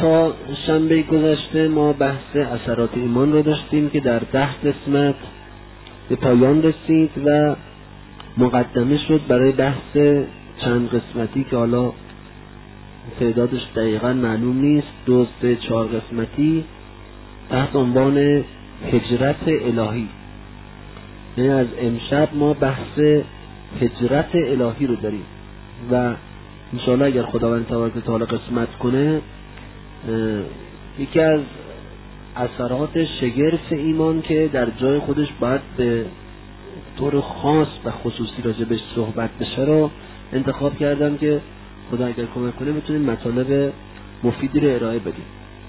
تا شنبه گذشته ما بحث اثرات ایمان رو داشتیم که در 10 قسمت به پایان رسید و مقدمه شد برای بحث چند قسمتی که حالا تعدادش دقیقا معلوم نیست، 2 3 4 قسمتی تحت عنوان هجرت الهی. یعنی از امشب ما بحث هجرت الهی رو داریم و انشاءالله اگر خداوند تبارک و تعالی قسمت کنه یکی از اثرات شگرف ایمان که در جای خودش باید به طور خاص و خصوصی راجبش صحبت بشه رو انتخاب کردم که خدا اگر کمک کنه بتونیم مطالب مفیدی رو ارائه بدیم.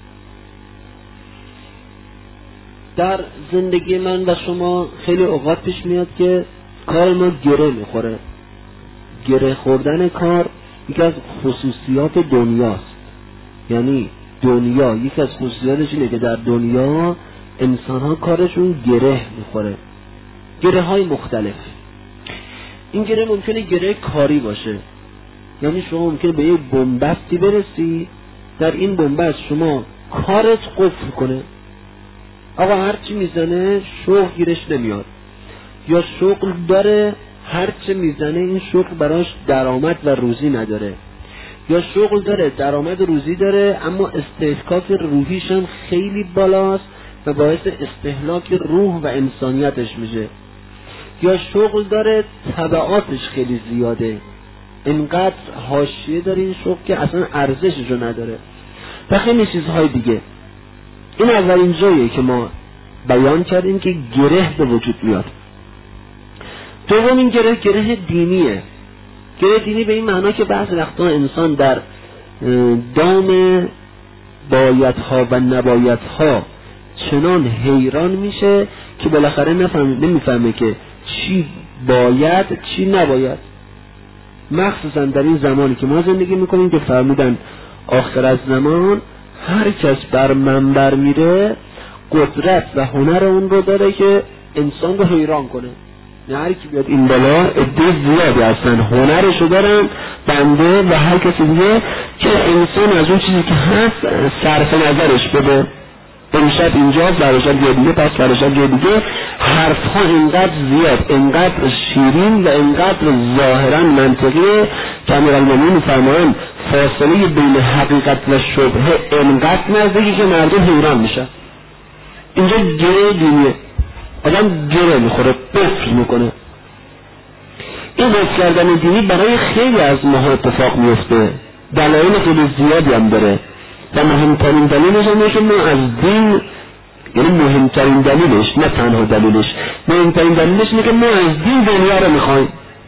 در زندگی من و شما خیلی اوقات پیش میاد که کار ما گره میخوره. گره خوردن کار یکی از خصوصیات دنیاست. یعنی دنیا یکی از خصوصیاتش اینه که در دنیا انسان ها کارشون گره میخوره، گره های مختلف. این گره ممکنه گره کاری باشه، یعنی شما ممکنه به یه بنبستی برسی، در این بنبست شما کارت قفل کنه، آقا هرچی میزنه شغل گیرش نمیاد، یا شغل داره هرچی میزنه این شغل براش درآمد و روزی نداره، یا شغل داره درآمد و روزی داره اما استحکاک روحیش هم خیلی بالاست و باعث استهلاک روح و انسانیتش میشه، یا شغل داره تبعاتش خیلی زیاده، اینقدر حاشیه داره این شغل که اصلا ارزشش رو نداره و خیلی چیزهای دیگه. این اولین جاییه که ما بیان کردیم که گره به وجود میاد. دومین گره دینیه. گره دینی به این معنا که بعضی وقتا انسان در دام بایدها و نبایدها چنان حیران میشه که بالاخره نمیفهمه که چی باید چی نباید. مخصوصا در این زمانی که ما زندگی میکنیم که فرمودن آخر از زمان هر کس بر منبر میره قدرت و هنر اون رو داره که انسان رو حیران کنه. نه هر کی بیاد این بالا عده زیادی هستن هنرشو دارن بنده و هر کسی دیگه که انسان از اون چیزی که هست صرف نظرش بده. امشب اینجا فرشاد جای دیگه پس فرشاد جای دیگه، حرفها اینقدر زیاد، اینقدر شیرین و اینقدر ظاهرا منطقیه که امیرالمومنین می‌فرمایند فاصله بین حقیقت و شبهه اینقدر نزدیکی که مردم حیران میشن. اینجا گره دینیه، آدم گره میخوره، قفل میکنه. این قفل کردن دینی برای خیلی از ماها اتفاق میفته، دلایل خیلی زیادی هم داره و مهمترین دلیلش اینه که ما از دین، یعنی مهمترین دلیلش نه تنها دلیلش، مهمترین دلیلش اینه که ما از دین دنیا رو میخوایم،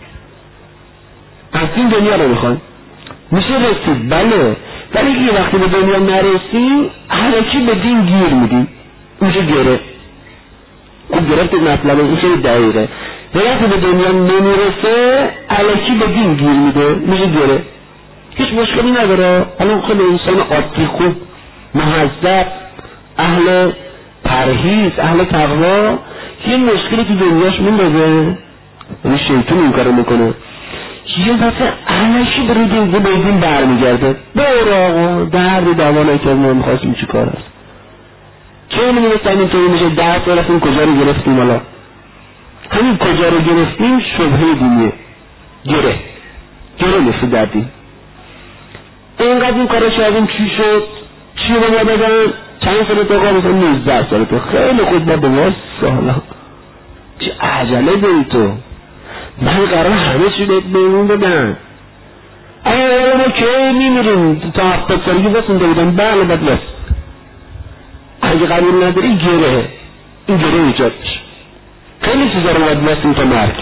از دین دنیا رو میخوایم. میشه رسید بله، ولی یه وقتی به دنیا نرسیم هرکی به دین گیر میدیم، میشه گره. اون گرفت مطلب این خیلی دقیقه. وقتی به دنیا نمیرسه الکی به دین گیر میده، میشه گره. هیچ مشکلی نداره. الان خیلی انسان عادی خوب مهذب اهل پرهیز اهل تقوا یه مشکلی تو دنیاش میندازه، یعنی شیطان این کارو میکنه، یه دفعه الکی به دین برمیگرده. برو آقا درد دوانه که ما میخواستیم چی کار هست، چه نمیدستم اینطوری میشه 10 سال این کجا رو گرفتیم. حالا همین کجا رو گرفتیم شبهه دینیه، گره میشه در دین. اینقدر این کارش کردیم چی شد، چی رو ما بدن، چند سال تو قابل 19 سال تو خیلی خود با 2 سالا چه عجله داری تو، من قرار همه چی بهمون بدن. اگه ما که میمیریم تا 70 سالگی بسنده بودن بله بد بس، اگه قبول نداری گره، این گره ایجاد میشه. خیلی چیزا رو باید بستیم تا مرگ.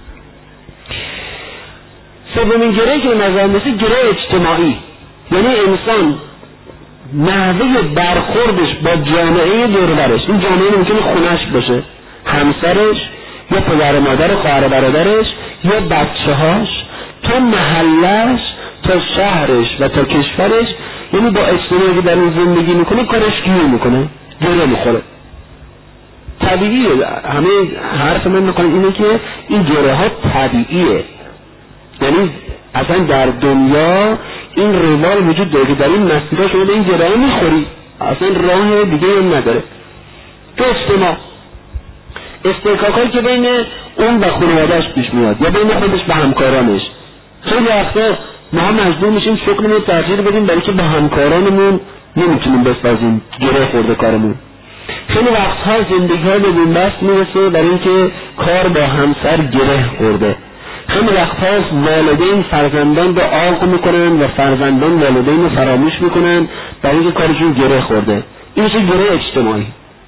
سومین گره که نظر میشه گره اجتماعی، یعنی انسان نحوه برخوردش با جامعه دور برش، این جامعه ممکنه خونش باشه، همسرش یا پدر مادر خواهر برادرش یا بچه‌هاش، تا محلش تا شهرش و تا کشورش، یعنی با اجتماعی که در این زندگی میکنه کارش گیر میکنه، گره میخوره. طبیعیه، همه حرف من میکنه اینه که این گره ها طبیعیه، یعنی اصلا در دنیا این روال وجود داره که در این مسیرها شما به این گره میخوری، اصلا راه دیگه هم نداره. تو استحقاقایی که بین اون و خانواده‌اش پیش میاد یا بین خودش و همکارانش، خیلی وقتا ما مجبور میشیم شغلمون رو تغییر بدیم برای که با همکارانمون نمیتونیم بسازیم، گره خورده کارمون. خیلی وقتها زندگی‌ها به بنبست میرسه برای اینکه کار با همسر گره خورده. خیلی وقتها والدین فرزندان رو عاق میکنن و فرزندان والدین رو فراموش میکنن برای اینکه کارشون گره خورده. این میشه گره اجتماعی.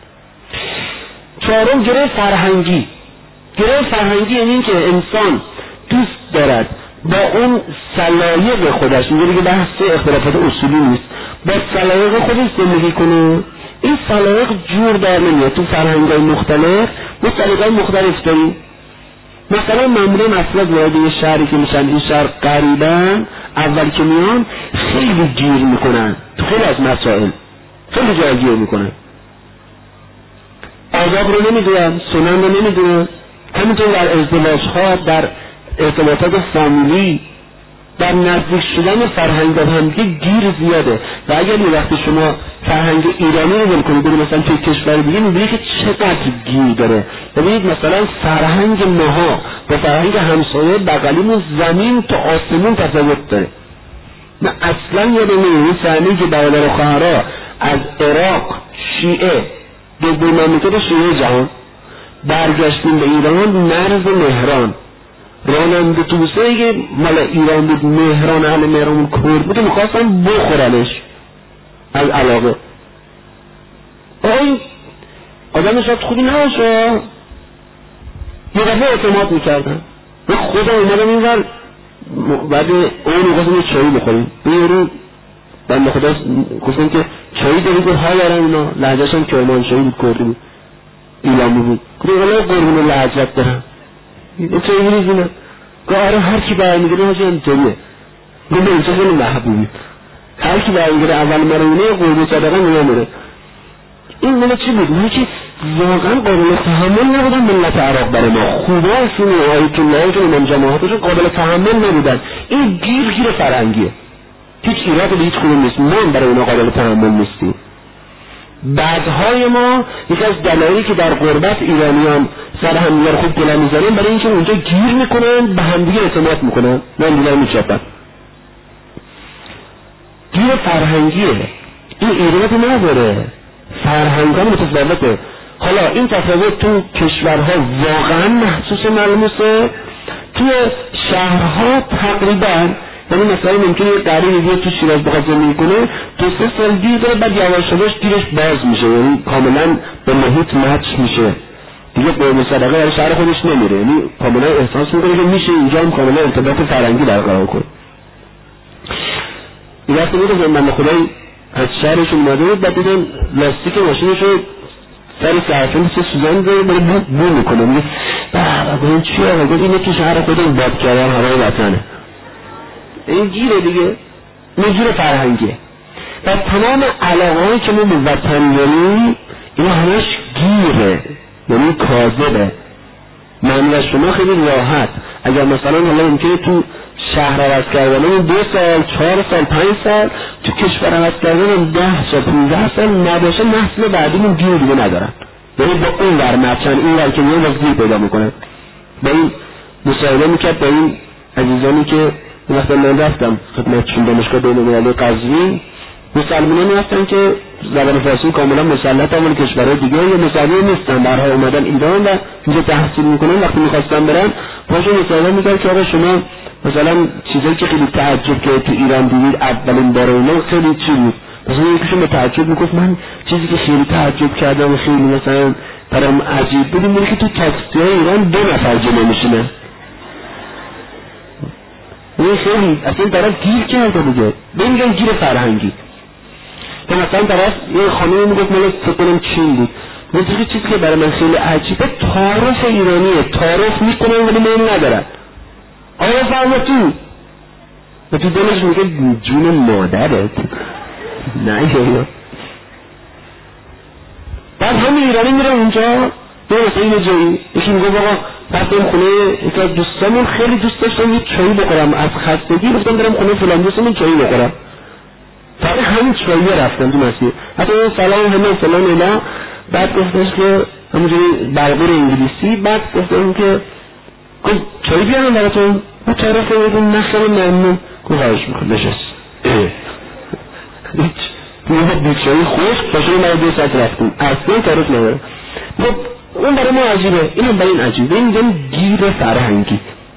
چهارم گره فرهنگی. گره فرهنگی یعنی این که انسان دوست دارد با اون سلایق خودش، اینجوری که بحث اختلافات اصولی نیست، با سلایق خودش زندگی کنه. این سلایق جور در نمیاد. تو فرهنگ‌های مختلف ما سلیقه‌های مختلف داریم. مثلا معمولا افراد وارد یه شهری که میشن این شهر غریبن، اول که میان خیلی گیر میکنن تو خیلی از مسائل، خیلی جای گیر میکنن، آداب رو نمیدونن، سنن رو نمیدونن. همینطور در ازدواج‌ها، در ارتباطات فامیلی، در نزدیک شدن فرهنگ هم گیر زیاده. و اگر یه وقتی شما فرهنگ ایرانی رو نکنید برید مثلا توی کشور دیگه میبینید که چقدر گیر داره. ببینید مثلا فرهنگ ماها با فرهنگ همسایه بغلیمون زمین تا آسمون تفاوت داره. نه اصلا یادم این صحنه‌ای که برادر و خواهرها از عراق شیعه دومین مملکت شیعه جهان برگشتیم به ایران، مرز مهران، راننده اتوبوسایی که مال ایران بود، مهران، اهل مهران کرد بود، میخواستن بخورنش از علاقه. این آدم شاید خوبی نباشه، یه دفعه اعتماد میکردن. به خدا اومدم این ور بعد اون میخواستم یه چایی بخوریم، یه رو بنده خدا گفتم که چایی داری؟ گفت ها دارم. اینا لهجه‌ش هم کرمانشاهی بود، کردی بود، ایلامی بود. گفتم والا قربون لهجت دارم، این چایی میریزینه؟ گفت آره هر کی برمیگره حاجی اینطوریه. گفتم اینجا خیلی محبوبی، هر کی برمیگره اول مرونه قربون صدقه میره. این مال چی بود؟ ما که واقعا قابل تحمل نبودن ملت عراق برای ما، خوباشون و آیت اللهشون و امام جماعتشون قابل تحمل نبودن. این گیر فرهنگیه، هیچ ایراد به هیچ کدوم نیست، ما برای اونا قابل تحمل نیستیم. بعدهای ما یکی از دلایلی که در غربت ایرانیان سر همدیگه رو خوب گله میزنن برای اینکه اونجا گیر میکنن، به همدیگه اعتماد میکنن، نه همدیگه میچپن. گیر فرهنگیه، این ایراد نداره، فرهنگان متفاوته. حالا این تفاوت تو کشورها واقعا محسوس ملموسه، تو شهرها تقریبا، یعنی مثلا ممکنه یه قریبی بیاد تو شیراز بخواد زندگی کنه، 2-3 سال گیر داره، بعد یواش یواش گیرش باز میشه، یعنی کاملا به محیط مچ میشه دیگه، قربون صدقه در شهر خودش نمیره، یعنی کاملا احساس میکنه که میشه اینجا هم کاملا ارتباط فرهنگی برقرار کنه. این وقتی بود که من خدای از شهرشون اومده بود، بعد دیدم لاستیک ماشینشو سر سرفون سه سوزن داره برای بو میکنه، میگه بابا این چیه؟ گفت اینه تو شهر خودم باد کردن هوای وطنه. این گیره دیگه، این گیر فرهنگیه. و تمام علاقه‌هایی که ما به وطن داریم اینا همش گیره، یعنی کاذبه. من و شما خیلی راحت اگر مثلا حالا ممکنه تو شهر عوض کردن 2 سال 4 سال 5 سال، تو کشور عوض کردن 10 سال 15 سال نباشه، نسل بعدیمون گیر دیگه ندارن، یعنی با اون ور مچن این ور که میان از گیر پیدا میکنن. با این مصاحبه میکرد با این عزیزانی که مثلا من رفتم خدمتشون دانشگاه بین‌المللی قزوین، مسلمانانی هستن که زبان فارسی کاملا مسلط هم، ولی کشورهای دیگه یا مسلمان نیستن، برها اومدن ایران و اینجا تحصیل میکنن. وقتی میخواستن برن پاشون مصاحبه میکرد که آقا شما مثلا چیزایی که خیلی تعجب که تو ایران دیدید اولین بار اینا خیلی چی بود؟ مثلا یکیشون به تعجب میگفت من چیزی که خیلی تعجب کردم و خیلی مثلا برام عجیب بود اینه که تو تاکسی‌های ایران 2 نفر جلو میشینه. این خیلی اصلا طرف گیر کرده دیگه، بمیگن گیر فرهنگی. که مثلا طرف یه خانمی میگفت من فکر کنم چین بود، مثلا چیزی که برای من خیلی عجیبه تعارف ایرانیه، تعارف میکنن ولی من ندارن. آیا فهمه تو؟ و تو دلش میگه جون مادرت نه یا بعد همین ایرانی میره اونجا به مثلا یه جایی یکی میگه آقا رفتم خونه یکی از دوستامون، خیلی دوست داشتم یه چایی بخورم، از خستگی گفتم برم خونه فلان دوستمون چایی بخورم، فقط همین چایی رفتم تو مسیر، حتی سلام همه فلان اینا. بعد گفتش که همونجوری برقور انگلیسی، بعد گفتم که چایی بیارم براتون، با طرف بودم نخیلی ممنون، گفت خواهش میکنم نشست. هیچ بیچایی خوش باشه من 2 ساعت رفتیم اصلا طرف نداره. خب اون برای ما عجیبه، این هم برای این عجیبه، این میگم گیر فرهنگی.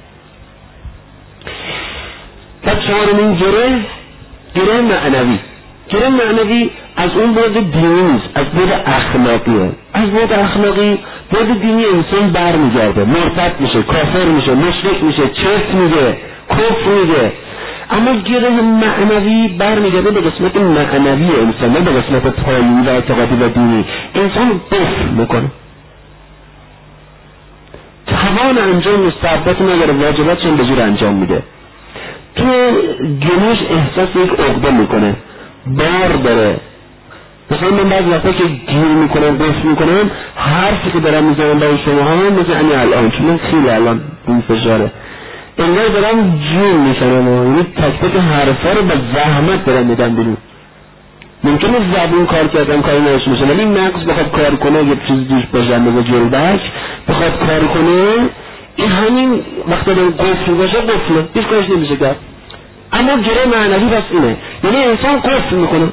بعد چهارمین گره معنوی. گره معنوی از اون بعد دینی نیست، از بعد اخلاقیه. از بعد اخلاقی بعد دینی انسان برمیگرده، مرتد میشه، کافر میشه، مشرک میشه، چرت میگه، کفر میگه. اما گره معنوی برمیگرده به قسمت معنوی انسان، نه به قسمت پایینی و اعتقادی و دینی. انسان قفل میکنه، توان انجام مستحبات نداره، واجبات چون به جور انجام میده. تو گنوش احساس یک عقده میکنه، بار داره. مثلا من بعضی وقتا که گیر میکنم، قفل میکنم، حرفی که دارم میزنم برای شما ها مثل همین الان، چون من خیلی الان این فشاره انگار دارم جون میشنم، یعنی تک تک حرفا رو با زحمت دارم میدم بیرون. ممکنه زبون کار کردم کاری نداشته باشه، ولی مغز بخواد کار کنه، یه چیز دوش باشه مثل جلبک بخواد کار کنه، این همین وقتا دارم قفل باشه قفله، هیچ کارش نمیشه کرد. اما گره معنوی بس اینه، یعنی انسان قفل میکنه،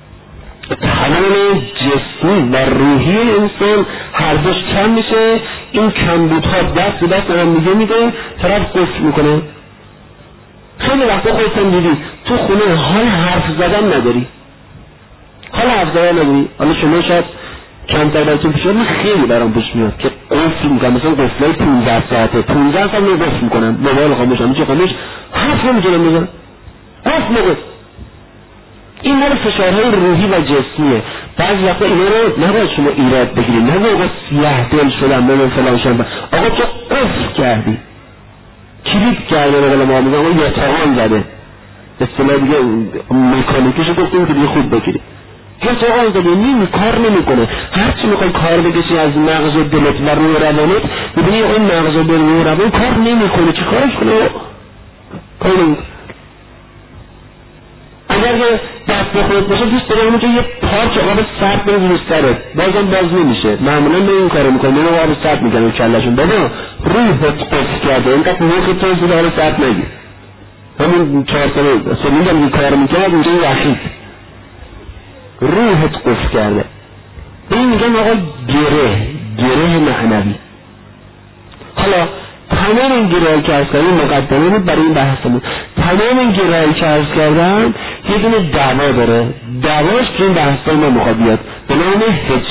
توان جسمی و روحی انسان هر دوش کم میشه، این کمبودها دست به دست هم دیگه میده، طرف قفل میکنه. خیلی وقتا خودتون دیدی تو خونه حال حرف زدن نداری، حال حرف زدن نداری. حالا شما شاید کمتر براتون پیش من خیلی برام پیش میاد که قفل میکنم، مثلا قفلای 15 ساعته 15 ساعت من قفل میکنم، موبایل خاموشم، چه خاموش، حرف نمیتونم بزنم، قفل میکنم. این مال فشارهای روحی و جسمیه. بعضی وقتا اینا رو نباید شما ایراد بگیرید، نباید آقا سیاه دل شدم من فلان شدم، آقا تو قفل کردی، کلید کردی، نقل ما میگم آقا یاتاقان زده، اصطلاح دیگه مکانیکیشو گفتیم که دیگه خوب بگیرید، یاتاقان زده، کار نمیکنه. هرچی میخوای کار بکشی از مغز و دلت و روی روانت، ببینی اون مغز و دل و روی روان کار نمیکنه، چی کارش کنه؟ کار نمیکنه. اگر که دست بخورد باشه دوست داره اونجا یه پارچ آب سرد بره روی سرت، بازم باز نمیشه. معمولا من این کارو میکنم، من آب سرد میکنم کلشون، بابا روحت قفل کرده، اینقدر موقع تو زیر آب سرد نگیر. همون 4 ساله سنیدم این کار میکرد اینجا وحید روحت قفل کرده. این میگن آقا گره معنوی. حالا تمام این گره‌ای که عرض کردم مقدمه بود برای این بحثمون. تمام این گره‌ای که عرض کردم یه دونه دعوا داره، دعواش که این بحثا ما میخواد بیاد به نام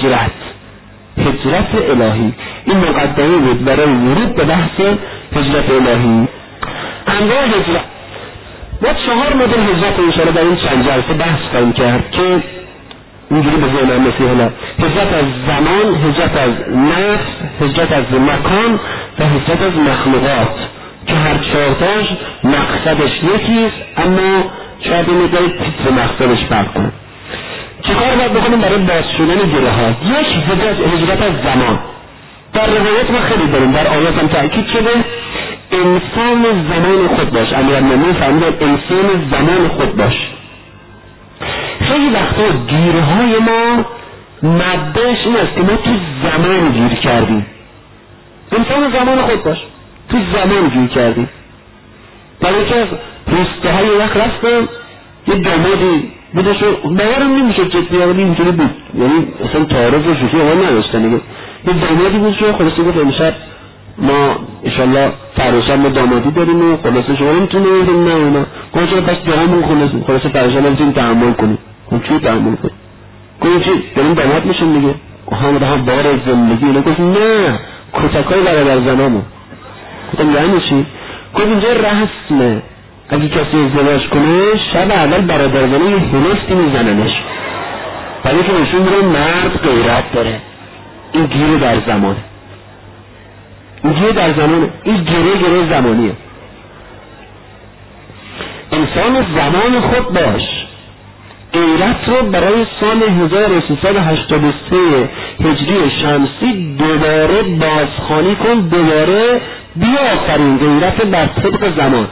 هجرت الهی. این مقدمه بود برای ورود به بحث هجرت الهی. انواع هجرت، ما 4 مدل هجرت رو انشاءالله در این چند جلسه بحث خواهیم کرد که اینجوری به ذهنم رسید. هجرت از زمان، هجرت از نفس، هجرت از مکان و هجرت از مخلوقات که هر 4 تاش مقصدش یکیست، اما شاید این مقدار تیتر مقصدش فرق کنه. چه کار باید بکنیم برای باز شدن گره ها؟ یک هجرت از زمان. در روایت ما خیلی داریم، در آیات هم تأکید شده انسان زمان خود باش. امیرالمومنین فرمودن انسان زمان خود باش. خیلی وقتا گیرهای ما مدهش این است که ما تو زمان گیر کردیم. انسان زمان خود باش، تو زمان گیر کردیم. در یکی از روسته های وقت رفتم یه دامادی بودش و باورم نمیشه جدی ولی اینجوری بود، یعنی اصلا تعارف و شوخی اول نداشتن دیگه. یه دامادی بود که خلاصه گفت امشب ما انشالله فردا ما دامادی داریم و خلاصه شما نمیتونید نه اونا گفتم پس دامون خلاصه فردا نمیتونید تحمل کنید. اون چی تحمل کنید؟ گفت چی داریم داماد میشیم دیگه. هم بار زندگی اینا. گفت نه کتکای برادر زنامو. گفتم یعنی چی؟ گفت اینجا رسمه اگه کسی ازدواج کنه شب اول برادر زنه یه هلستی میزننش برای که نشون میره مرد غیرت داره. این گیره در زمان، این گیره در زمانه، این گیره زمانیه. انسان زمان خود باش. غیرت رو برای سال 1383 هجری شمسی دوباره بازخوانی کن، دوباره بیافرین غیرت بر طبق زمان.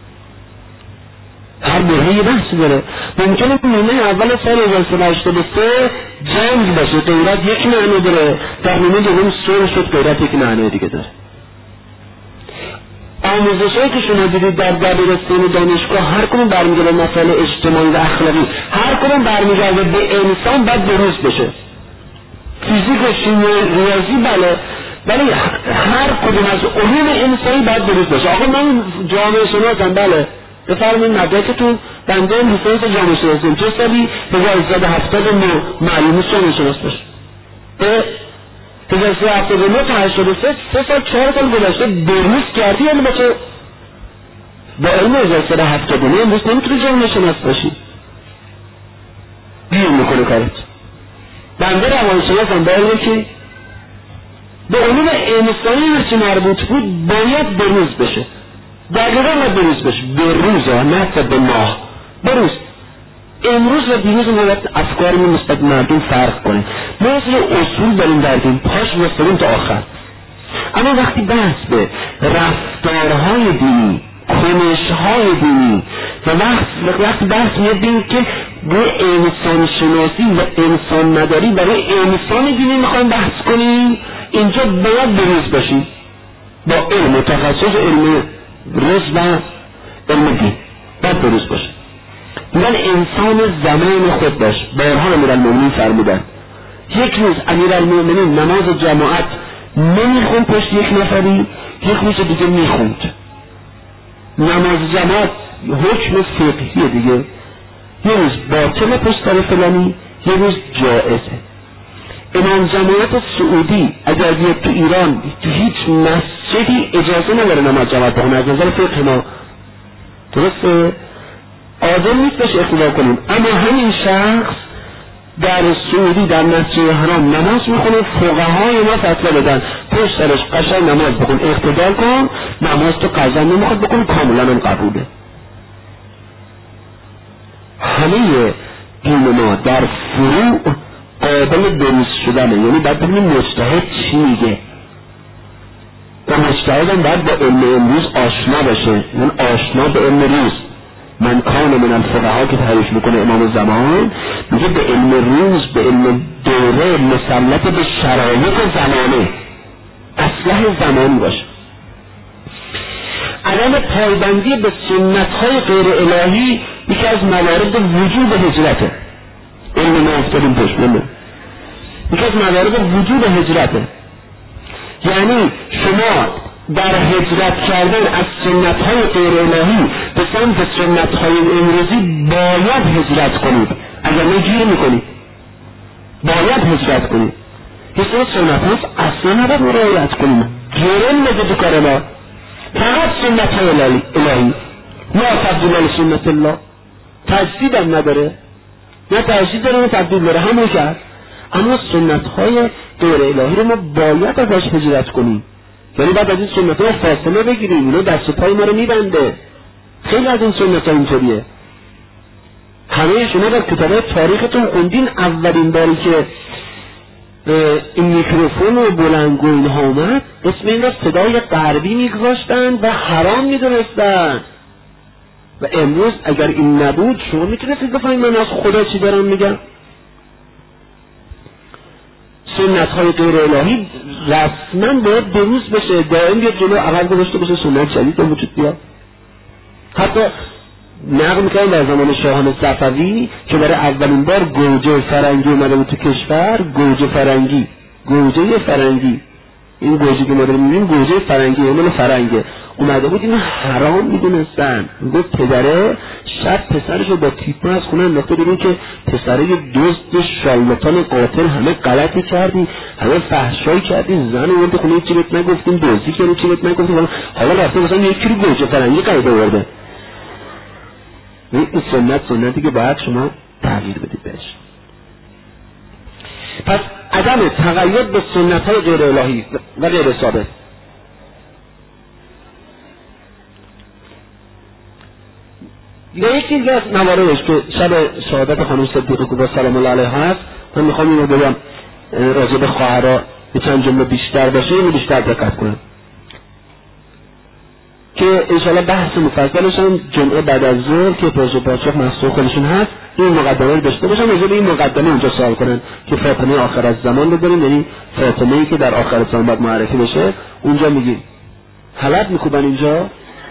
هر برهه یه بحثی داره. ممکنه نیمه اول سال 1383 جنگ باشه، غیرت یک معنی داره، در نیمه دوم صلح شد، غیرت یک معنی دیگه داره. آموزشایی که شما دیدید در دبیرستان دانشگاه هر کدوم برمیگرده به مسائل اجتماعی و اخلاقی، هر کدوم برمیگرده به انسان باید بروز بشه. فیزیک و شیمی ریاضی بله، ولی هر کدوم از علوم انسانی باید بروز بشه. آقا من جامعه شناسم، بله بفرمایید مدرکتون بنده لیسانس جامعه شناسی چه سالی 1379 معلومه جامعه شناس باشه. 1379 تا 83 3 سال 4 سال گذشته بروز کردی، یعنی بچه با علم 1379 امروز نمیتونی جامعه شناس باشی، گیر میکنه کارت. بنده روانشناسم، با علمه که به علوم انسانی هرچی مربوط بود باید بروز بشه، دقیقا باید بروز بشه، بروز ها نه به ماه، بروز. امروز و دیروز باید افکارمون نسبت مردم فرق کنه. ما اصلا اصول داریم بردیم پاش وستریم تا آخر، اما وقتی بحث به رفتارهای دینی، کنشهای دینی و وقتی بحث میاد بیم که روی انسان شناسی و انسان مداری برای انسان دینی میخوایم بحث کنیم، اینجا باید بروز باشیم با علم تخصص، علم روز و علم دین باید بروز باشه. میگن انسان زمان خود باش. بارها امیرالمومنین فرمودن یک روز امیرالمومنین نماز جماعت نمیخوند پشت یک نفری، یک روز دیگه میخوند. نماز جماعت حکم فقهیه دیگه، یه روز باطل پشت سر فلانی، یه روز جائزه. امام جماعت سعودی اگر بیاد تو ایران تو هیچ مسجدی اجازه نداره نماز جماعت بخونه از نظر فقه ما، درسته؟ آدم نیست بشه اختلاف کنیم، اما همین شخص در سعودی در مسجد حرام نماز میخونه، فقهای ما فتوا بدن پشت سرش قشنگ نماز بخون، اقتدار کن، نماز تو قضا نمیخواد بکن، کاملا هم قبوله. همه دین ما در فروع قابل بروز شدنه، یعنی باید ببینیم مجتهد چی میگه و مجتهد هم باید با علم امروز آشنا باشه، یعنی آشنا به علم روز. من کان من الفقها که تعریف میکنه امام زمان، میگه به علم روز، به علم دوره مسلط به شرایط زمانه، اصلح زمانی باشه. عدم پایبندی به سنت های غیر الهی یکی از موارد وجود هجرته. علم ما افتادیم پشمونه یکی از موارد وجود هجرته، یعنی شما در هجرت کردن از سنت های غیر الهی به سمت سنت های امروزی باید هجرت کنید، اگر نه گیر میکنید. باید هجرت کنید. یه سنت هاست اصلا نباید مرایت کنید، گرم نده تو کار ما، فقط سنت های الهی، نه تبدیل سنت الله. تجدید هم نداره، نه تجدید داره نه تبدیل داره، همون کرد. اما سنت های غیر الهی رو ما باید ازش هجرت کنیم، یعنی بعد از این سنت ها فاصله بگیریم، اینو دست و پای ما رو میبنده. خیلی از این سنت ها اینطوریه. همه شما در کتاب تاریختون خوندین اولین باری که این میکروفون و بلندگو اینها اومد اسم این را صدای غربی میگذاشتن و حرام میدونستن، و امروز اگر این نبود شما میتونستید بفهمید من از خدا چی دارم میگم. سنت های غیر الهی رسما باید بروز بشه، دائم بیاد جلو، عقل گذاشته بشه، سنت جدید به وجود بیاد. حتی نقل میکنم در زمان شاهان صفوی که برای اولین بار گوجه فرنگی اومده بود تو کشور، گوجه فرنگی، این گوجه که ما داریم میبینیم گوجه فرنگی، اون فرنگه اومده بود، اینو حرام میدونستن. گفت پدره شب پسرشو با تیپه از خونه انداخته، ببین که پسره دزد شالاتان قاتل، همه غلطی کردی، همه فحشایی کردی، زن اورد خونه چی بهت نگفتیم، دزدی کردی چی بهت نگفتیم، حالا رفته مثلا یک کیلو گوجه فرنگی قیده آورده. این سنتی که باید شما تغییر بدید بهش. پس عدم تقید به سنت های غیر الهی و غیر ثابت. به یکی دیگه از مواردش که شب شهادت خانم صدیقه کبرا سلام الله علیها هست، من میخوام اینو بگم راجع به خواهرها یه چند جمله بیشتر باشه، اینو بیشتر دقت کنم که انشاءالله بحث مفصلشون جمعه بعد از ظهر که پاسخ مسئول خودشون هست این مقدمه رو داشته باشن، راجع به این مقدمه اونجا سوال کنن که فاطمه آخر از زمان رو داریم، یعنی فاطمه‌ای که در آخر زمان باید معرفی بشه. اونجا میگیم حلب میکوبن اینجا.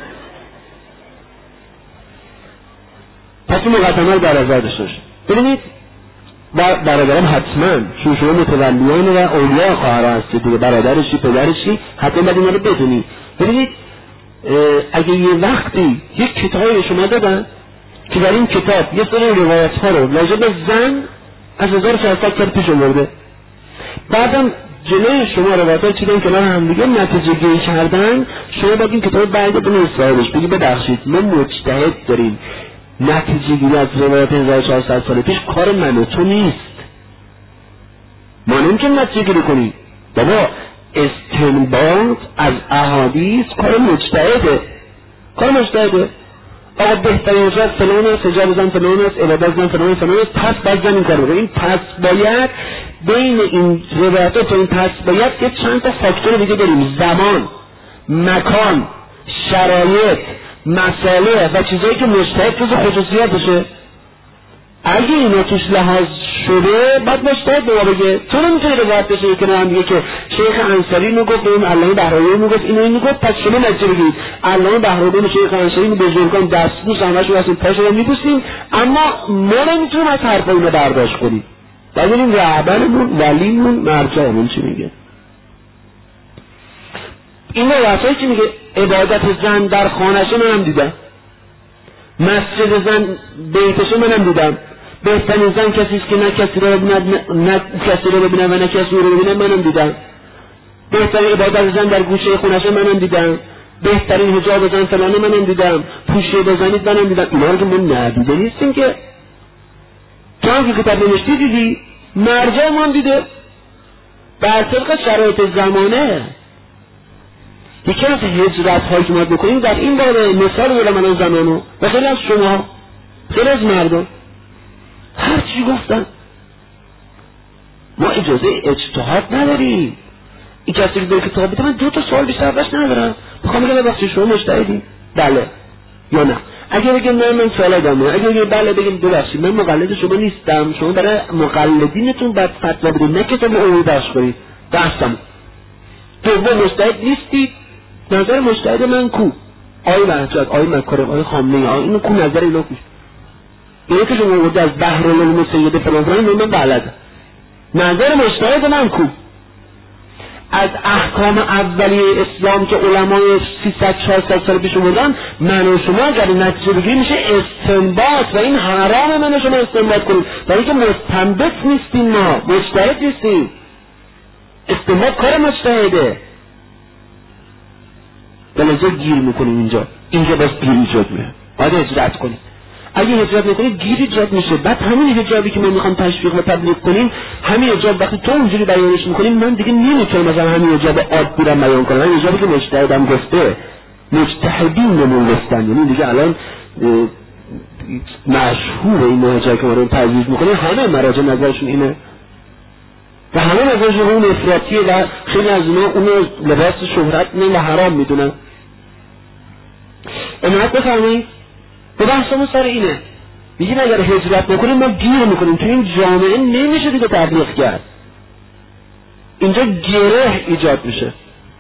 پس این مقدمه رو در نظر داشته باشید. ببینید برادرم حتما چون شما متولیان و اولیاء خواهر هستید دیگه، برادرشی پدرشی حتما باید اینا رو بدونید. ببینید اگه یه وقتی یک کتابی شما دادن که در این کتاب یه سری روایت ها رو راجع به زن از 1400 سال پیش آورده، بعدم جلوی شما روایت ها چیدن کنار هم دیگه نتیجه گیری کردن، شما باید این کتاب برگردونید اسرائیلش بگی ببخشید ما مجتهد داریم، نتیجه گیری از روایت 1400 سال پیش کار من و تو نیست، ما نمیتونیم نتیجه گیری کنیم. بابا استنباط از احادیث کار مجتهده، آقا بهترین راه فلان است، حجاب زن فلان است، عبادت زن فلان است، پس باید زن این کار بکنه. این پس باید بین این روایات و این پس باید که چند تا فاکتور دیگه داریم، زمان، مکان، شرایط، مسائل و چیزایی که مجتهد جز خصوصیاتشه. اگه اینا توش لحاظ شده بعد مجتهد به ما بگه. تو نمیتونی روایت بشه که هم دیگه که شیخ انصاری میگفت، این علامه بهرایی میگفت، اینو میگفت، پس شما نتیجه بگید علامه بهرایی و شیخ انصاری بزرگان دستبوس همشون هستیم پاشو رو میبوسیم، اما ما نمیتونیم از حرفا اینو برداشت کنیم. ببینیم رهبرمون ولیمون مرجعمون چی میگه. این روایتایی که میگه عبادت زن در خانه‌ش منم دیدم، مسجد زن بیتش منم دیدم، بهترین زن کسی است که نه کسی رو ببینه و نه کسی رو ببینه منم دیدم، بهترین عبادت زن در گوشه خونش منم دیدم، بهترین حجاب زن فلانه منم دیدم، پوشیده بزنید منم دیدم. اینا رو که ما ندیده نیستیم که تو هم که کتاب نوشتی دیدی، مرجع من دیده بر طبق شرایط زمانه. یکی از هجرت هایی که ما بکنیم در این باره مثال علمای زمانو و خیلی از شما خیلی از مردم هر چی گفتن ما اجازه اجتهاد نداریم. این کسی که در کتاب بده من 2 تا سوال بیشتر ازش ندارم، میخوام بگم ببخشید شما مجتهدی بله یا نه. اگه بگم نه من سوال دارم، اگه بگم بله بگم ببخشید من مقلد شما نیستم، شما برای مقلدینتون بعد فتوا بدید نه کتاب عمومی بحث کنید بحثم. دوم مجتهد نیستید، نظر مجتهد من کو؟ آی وحجت، آی مکارم، آی خامنه‌ای، آی اینو کو نظر اینا کوش؟ اینه که شما گفته از بحرالعلوم سید فلان فلان من بلدم، نظر مجتهد من کو؟ از احکام اولیه اسلام که علمای 300-400 سال پیش بودن من و شما اگر نتیجه بگیریم میشه استنباط و این حرام من و شما استنباط کنیم، برای که مستنبط نیستیم، ما مجتهد نیستیم. استنباط کار مجتهده. بلنجا گیر میکنیم اینجا باز گیر ایجاد میشه، باید هجرت کنیم. اگه هجرت نکنید گیر ایجاد میشه. بعد همین حجابی که ما میخوام تشویق و تبلیغ کنیم، همین حجاب وقتی تو اونجوری بیانش میکنیم من دیگه نمیتونم مثلا همین حجاب عادی رو بیان کنم، همین حجابی که مجتهدم گفته مجتهدینمون گفتن، یعنی دیگه الان مشهور این حجابی که ما رو تجویز میکنیم همه مراجع نظرشون اینه و همه نظرشون اون افراطیه و خیلی از اونا اونو لباس شهرت و حرام میدونن. عنایت بفرمایید. به بحثمون سر اینه، میگیم اگر هجرت نکنیم ما گیر میکنیم، تو این جامعه نمیشه دیگه تبلیغ کرد. اینجا گره ایجاد میشه.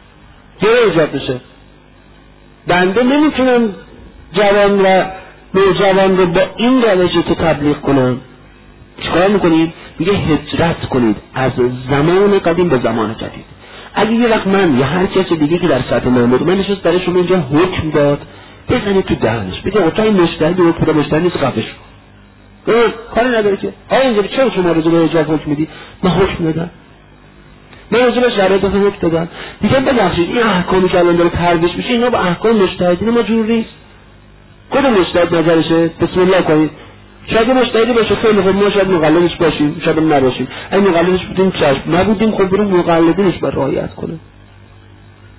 بنده نمیتونم جوان و نوجوان رو با این روشی که تبلیغ کنم. چیکار میکنید؟ میگه هجرت کنید از زمان قدیم به زمان جدید. اگه یه وقت من یا هر کسی دیگه که در سطح من بود من نشست برای شما اینجا حکم داد، بزنید تو دهنش بگه اوتای مجتهد و خدا مجتهد نیست قفش رو کاری نداره که آیا اینجا چرا شما رجوع به حجاب حکم میدی؟ من حکم دادم، من رجوع به شرایط حکم دادم. دیگه ببخشید این احکامی که الان داره ترویج میشه اینا با احکام مجتهدین ما جور نیست. کدوم مجتهد نظرشه؟ بسم الله کنید. شاید مجتهدی باشه خیلی خوب، ما شاید مقلدش باشیم، شاید نباشیم. اگه مقلدش بودیم چشم، نبودیم خب بریم مقلدینش باید رعایت کنه.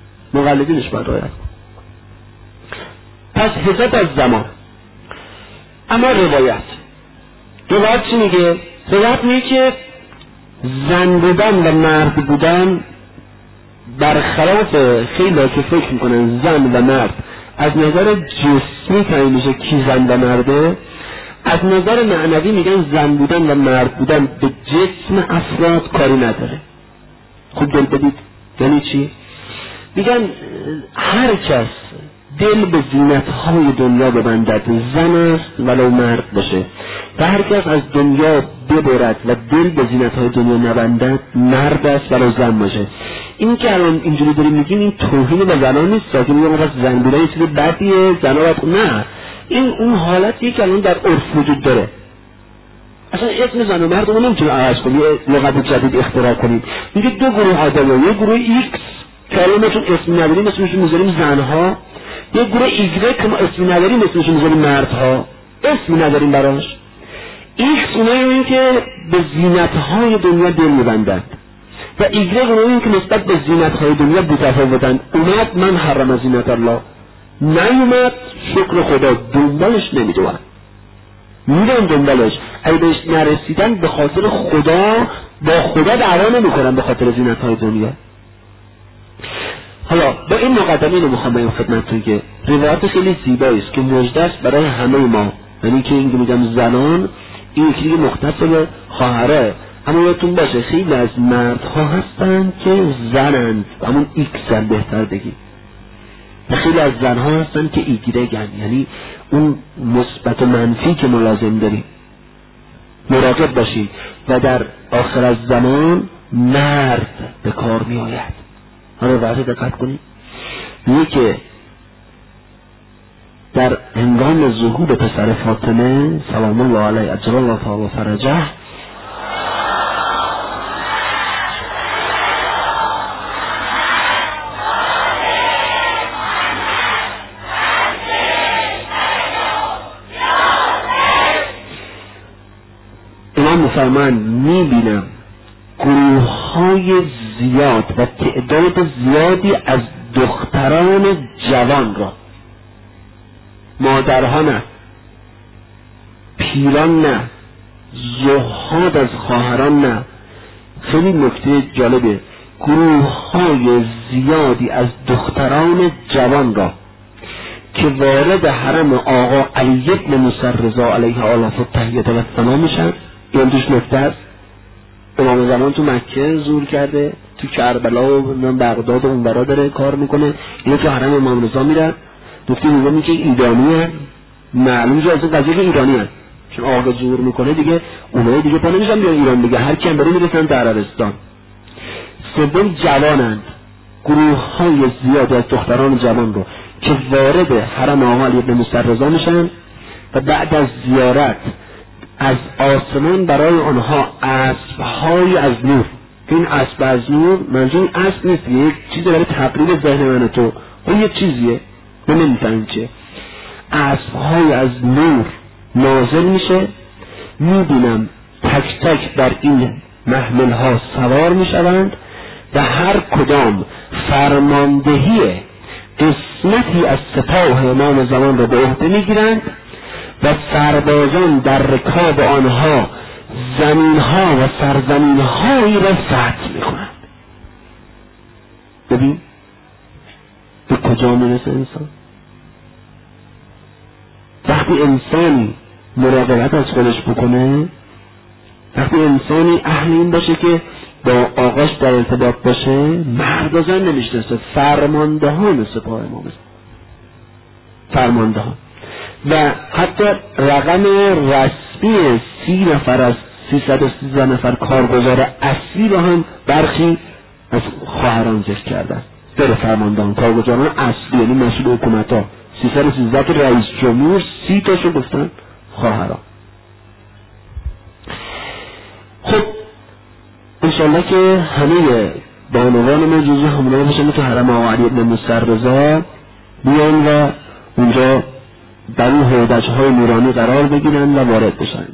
پس حساب از زمان. اما روایت چی میگه؟ روایت میگه که زن بودن و مرد بودن برخلاف خیلی که فکر میکنن زن و مرد از نظر جسمی تعیین میشه کی زن و مرده، از نظر معنوی میگن زن بودن و مرد بودن به جسم افراد کاری نداره. خوب دل بدید یعنی چی؟ میگن هر کس دل به زینتهای دنیا ببندد زن است ولو مرد باشه و هر کس از دنیا ببرد و دل به زینتهای دنیا نبندد مرد است ولو زن باشه. این که الان اینجوری داریم میگیم این توهین به زنان نیست که میگم مثلا زن بودن یه چیز بدیه زنا باید، نه، این اون حالتیه که الان در عرف وجود داره. اصلا اسم زن و مرد رو نمیتونه عوض کنیم، یه لغت جدید اختراع کنیم. میگه دو گروه آدم، یه گروه ایکس که الان مثلا اسم نداریم اسمشون میذاریم زنها، یه گروه ایگره که ما اسم نداریم اسمشون میذاریم مردها، اسم نداریم براش. ایکس اونایی که به زینتهای دنیا دل میبندند و ایگره اونایی که نسبت به زینتهای دنیا بی‌تفاوتن. اومد من حرم زینت الله، نیومد شکر خدا، دنبالش نمیدونن، میرن دنبالش، اگه بهش نرسیدن به خاطر خدا با خدا دعوا نمیکنن به خاطر زینتهای دنیا. حالا با این مقدمه اینو میخوام بگم خدمتتون که روایت خیلی زیبایی است که مژده است برای همه ما، یعنی که اینکه میگم زنان این یکی مختص به خواهره، اما یادتون باشه خیلی از مردها هستن که زنند، همون ایکسن بهتر بگیم، و خیلی از زنها هستن که ایگرگن، یعنی اون مثبت و منفی که ما لازم داریم. مراقب باشید و در آخر از زمان مرد به کار می آید. حالا وقتی دقت کنید میگه که در هنگام ظهور پسر فاطمه سلام الله علیه اجل الله تعالی فرجه امام مسلمان میبینم گروه های زیاد و تعداد زیادی از دختران جوان را، مادرها نه، پیران نه، زهاد از خواهران نه، خیلی نکته جالبه، گروه های زیادی از دختران جوان را که وارد حرم آقا علی بن موسی رضا علیه آلاف التحیه و الثنا میشن. این دوش نکته است. امام زمان تو مکه ظهور کرده، تو کربلا و بغداد و اونورا داره کار میکنه، اینا تو حرم امام رضا میرن. دکتر میگه که ایرانی هست، معلوم میشه اصلا قضیه که ایرانی هست، چون آقا ظهور میکنه دیگه اونایی دیگه پا نمیشن بیان ایران دیگه، هر کی هم بره میرسن در عربستان. سوم جوانند، گروه های زیاد از دختران جوان رو که وارد حرم آقا علی بن موسی رضا میشن و بعد از زیارت از آسمان برای آنها اسب‌های از نور، این اسب از نور منظور اسب نیست، یک چیزی برای تقریب ذهن من تو، اون یک چیزیه من نمی‌فهمم چیه، اسب‌های از نور نازل میشه، میبینم تک تک بر این محمل‌ها سوار میشوند و هر کدام فرماندهی قسمتی از سپاه امام زمان را به عهده میگیرند و سربازان در رکاب آنها زمینها و سرزمینهایی را فتح میکنند. ببین به کجا میرسه انسان وقتی انسانی مراقبت از خودش بکنه، وقتی انسانی اهل این باشه که با آقاش در ارتباط باشه، مرد و زن نمیشناسه، فرماندهان سپاه امام، فرماندهان، و حتی رقم رسمی 30 نفر از 313 نفر کارگزار اصلی رو هم برخی از خواهران ذکر کردن. در فرماندهان کارگزاران اصلی یعنی مسئول حکومت ها 313 تا رئیس جمهور، 30 تاشو گفتن خواهران. خب انشالله که همه بانوان ما جزو همونها باشن که حرم آقا علی بن موسی رضا بیان و اونجا در اون هودج‌های نورانی قرار بگیرن و وارد بشن.